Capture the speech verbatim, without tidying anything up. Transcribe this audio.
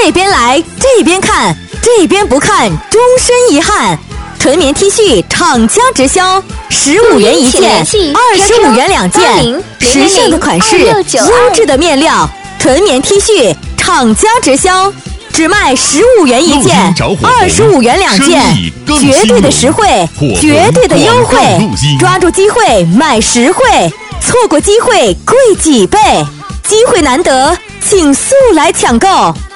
这边来，这边看，这边不看，终身遗憾。纯棉 T 恤厂家直销，十五元一件，二十五元两件，时尚的款式，优质的面料，纯棉 T 恤厂家直销，只卖十五元一件，二十五元两件，绝对的实惠，绝对的优惠，抓住机会买实惠，错过机会贵几倍，机会难得，请速来抢购。